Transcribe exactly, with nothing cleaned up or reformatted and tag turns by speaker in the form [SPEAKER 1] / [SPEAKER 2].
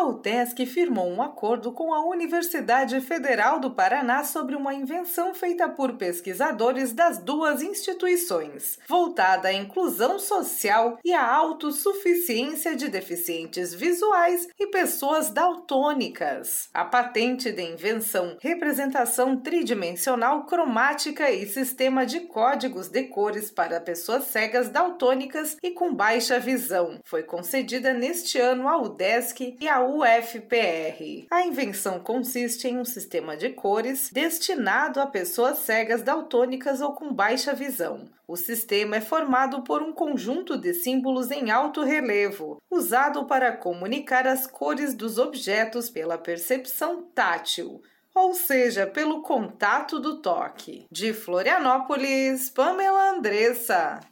[SPEAKER 1] UDESC firmou um acordo com a Universidade Federal do Paraná sobre uma invenção feita por pesquisadores das duas instituições, voltada à inclusão social e à autossuficiência de deficientes visuais e pessoas daltônicas. A patente de invenção, representação tridimensional cromática e sistema de códigos de cores para pessoas cegas daltônicas e com baixa visão, foi concedida neste ano à UDESC e à U F P R. A invenção consiste em um sistema de cores destinado a pessoas cegas daltônicas ou com baixa visão. O sistema é formado por um conjunto de símbolos em alto relevo, usado para comunicar as cores dos objetos pela percepção tátil, ou seja, pelo contato do toque. De Florianópolis, Pamela Andressa.